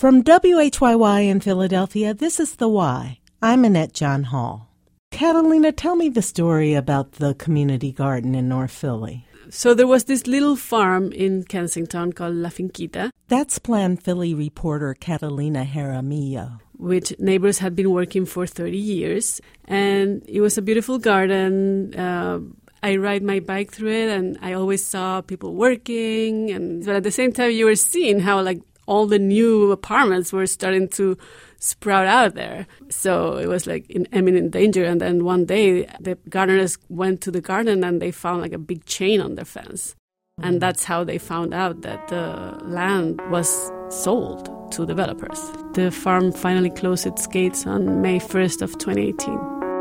From WHYY in Philadelphia, this is The Why. I'm Annette John Hall. Catalina, tell me the story about the community garden in North Philly. So there was this little farm in Kensington called La Finquita. That's Plan Philly reporter Catalina Jaramillo. Which neighbors had been working for 30 years. And it was a beautiful garden. I ride my bike through it, and I always saw people working. But at the same time, you were seeing how all the new apartments were starting to sprout out there. So it was in imminent danger. And then one day, the gardeners went to the garden and they found a big chain on their fence. And that's how they found out that the land was sold to developers. The farm finally closed its gates on May 1st of 2018.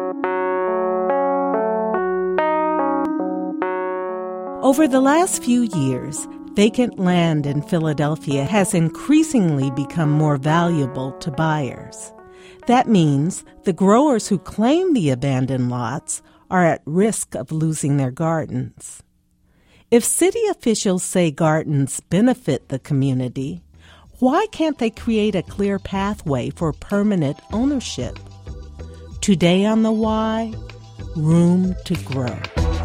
Over the last few years, vacant land in Philadelphia has increasingly become more valuable to buyers. That means the growers who claim the abandoned lots are at risk of losing their gardens. If city officials say gardens benefit the community, why can't they create a clear pathway for permanent ownership? Today on The Why, Room to Grow.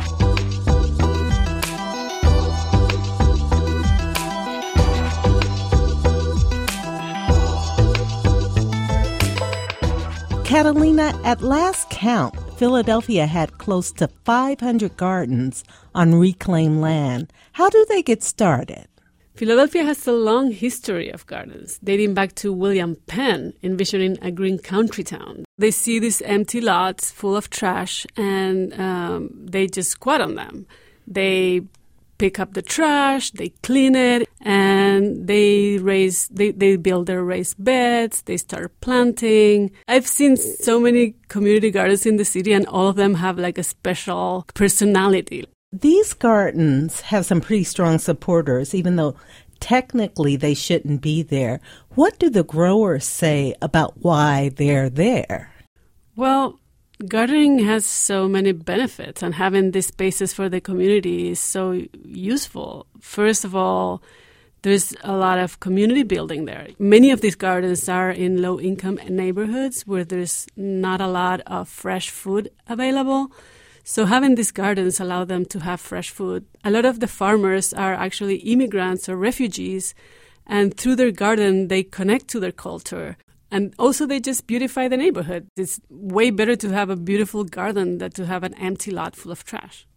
Catalina, at last count, Philadelphia had close to 500 gardens on reclaimed land. How do they get started? Philadelphia has a long history of gardens, dating back to William Penn envisioning a green country town. They see these empty lots full of trash, and they just squat on them. They pick up the trash, they clean it, and they build their raised beds, they start planting. I've seen so many community gardens in the city, and all of them have a special personality. These gardens have some pretty strong supporters, even though technically they shouldn't be there. What do the growers say about why they're there? Well, gardening has so many benefits, and having these spaces for the community is so useful. First of all, there's a lot of community building there. Many of these gardens are in low-income neighborhoods where there's not a lot of fresh food available. So having these gardens allow them to have fresh food. A lot of the farmers are actually immigrants or refugees, and through their garden, they connect to their culture. And also, they just beautify the neighborhood. It's way better to have a beautiful garden than to have an empty lot full of trash.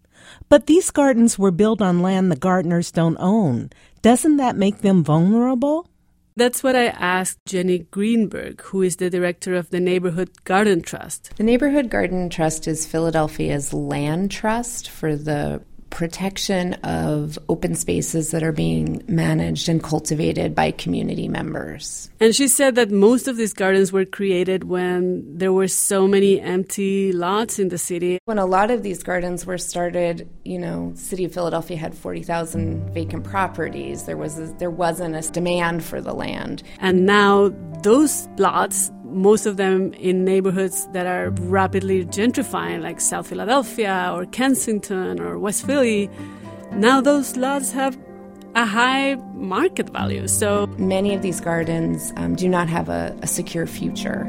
But these gardens were built on land the gardeners don't own. Doesn't that make them vulnerable? That's what I asked Jenny Greenberg, who is the director of the Neighborhood Garden Trust. The Neighborhood Garden Trust is Philadelphia's land trust for the protection of open spaces that are being managed and cultivated by community members. And she said that most of these gardens were created when there were so many empty lots in the city. When a lot of these gardens were started, the city of Philadelphia had 40,000 vacant properties. There wasn't a demand for the land. And now those lots, most of them in neighborhoods that are rapidly gentrifying, like South Philadelphia or Kensington or West Philly, now those lots have a high market value. So many of these gardens do not have a secure future.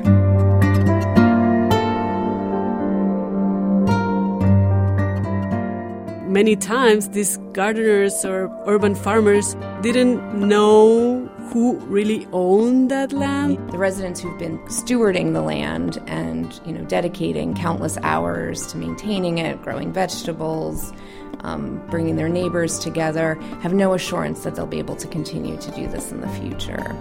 Many times, these gardeners or urban farmers didn't know who really owned that land. The residents who've been stewarding the land and, dedicating countless hours to maintaining it, growing vegetables, bringing their neighbors together, have no assurance that they'll be able to continue to do this in the future.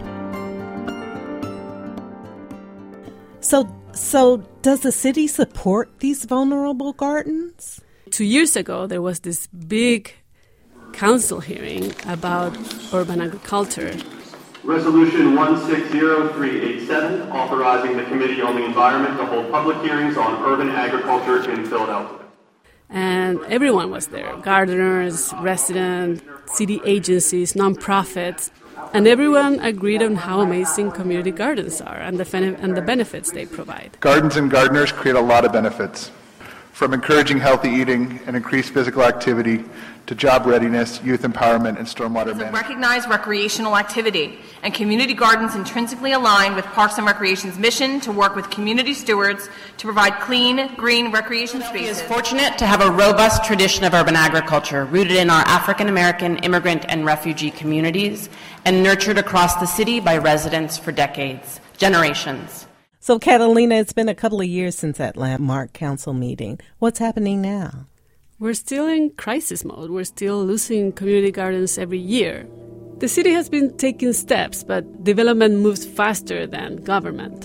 So does the city support these vulnerable gardens? 2 years ago, there was this big council hearing about urban agriculture. Resolution 160387, authorizing the Committee on the Environment to hold public hearings on urban agriculture in Philadelphia. And everyone was there, gardeners, residents, city agencies, nonprofits, and everyone agreed on how amazing community gardens are and the benefits they provide. Gardens and gardeners create a lot of benefits. from encouraging healthy eating and increased physical activity to job readiness, youth empowerment, and stormwater management. It's a recognized recreational activity, and community gardens intrinsically align with Parks and Recreation's mission to work with community stewards to provide clean, green recreation spaces. Philadelphia is fortunate to have a robust tradition of urban agriculture rooted in our African American, immigrant, and refugee communities and nurtured across the city by residents for decades, generations. So, Catalina, it's been a couple of years since that landmark council meeting. What's happening now? We're still in crisis mode. We're still losing community gardens every year. The city has been taking steps, but development moves faster than government.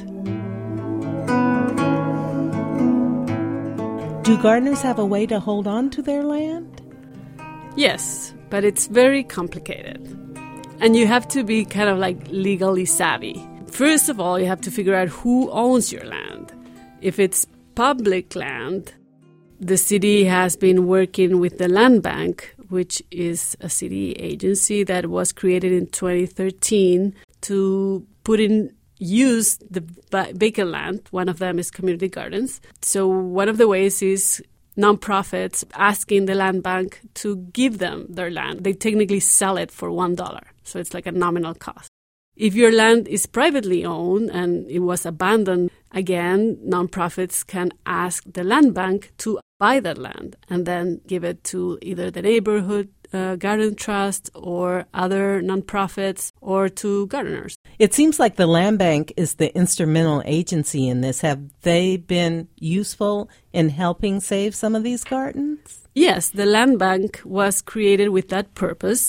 Do gardeners have a way to hold on to their land? Yes, but it's very complicated. And you have to be kind of like legally savvy. First of all, you have to figure out who owns your land. If it's public land, the city has been working with the Land Bank, which is a city agency that was created in 2013 to put in use the vacant land. One of them is community gardens. So one of the ways is nonprofits asking the Land Bank to give them their land. They technically sell it for $1, so it's like a nominal cost. If your land is privately owned and it was abandoned, again, nonprofits can ask the Land Bank to buy that land and then give it to either the neighborhood garden trust or other nonprofits or to gardeners. It seems like the Land Bank is the instrumental agency in this. Have they been useful in helping save some of these gardens? Yes, the Land Bank was created with that purpose,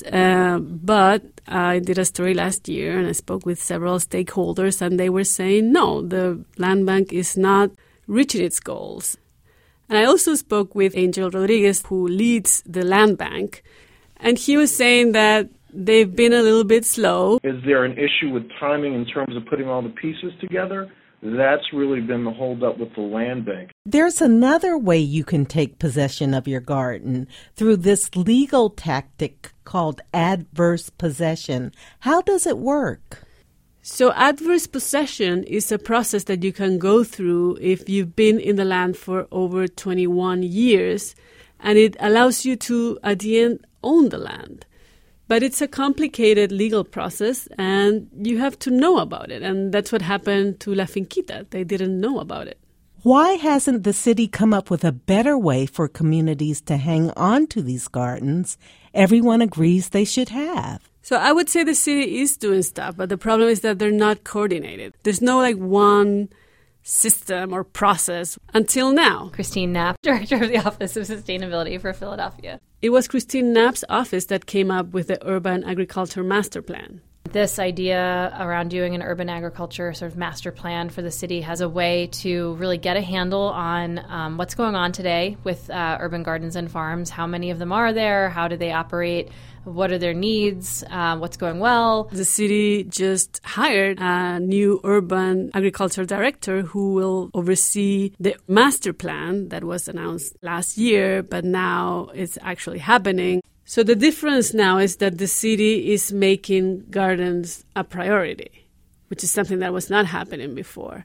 but I did a story last year and I spoke with several stakeholders and they were saying, no, the Land Bank is not reaching its goals. And I also spoke with Angel Rodriguez, who leads the Land Bank, and he was saying that they've been a little bit slow. Is there an issue with timing in terms of putting all the pieces together? That's really been the holdup with the Land Bank. There's another way you can take possession of your garden through this legal tactic called adverse possession. How does it work? So adverse possession is a process that you can go through if you've been in the land for over 21 years, and it allows you to, at the end, own the land. But it's a complicated legal process, and you have to know about it. And that's what happened to La Finquita. They didn't know about it. Why hasn't the city come up with a better way for communities to hang on to these gardens everyone agrees they should have? So I would say the city is doing stuff, but the problem is that they're not coordinated. There's no one system or process until now. Christine Knapp, Director of the Office of Sustainability for Philadelphia. It was Christine Knapp's office that came up with the Urban Agriculture Master Plan. This idea around doing an urban agriculture sort of master plan for the city has a way to really get a handle on what's going on today with urban gardens and farms. How many of them are there? How do they operate? What are their needs? What's going well? The city just hired a new urban agriculture director who will oversee the master plan that was announced last year, but now it's actually happening. So the difference now is that the city is making gardens a priority, which is something that was not happening before.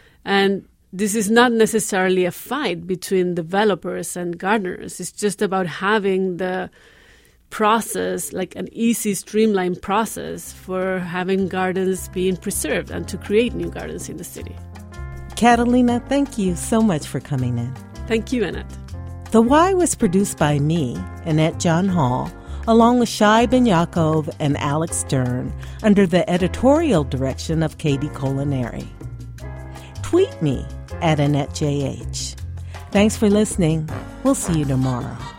And this is not necessarily a fight between developers and gardeners. It's just about having the process, like an easy, streamlined process for having gardens being preserved and to create new gardens in the city. Catalina, thank you so much for coming in. Thank you, Annette. The Why was produced by me, Annette John Hall, along with Shai Ben Yaakov and Alex Stern, under the editorial direction of Katie Colaneri. Tweet me at AnnetteJH. Thanks for listening. We'll see you tomorrow.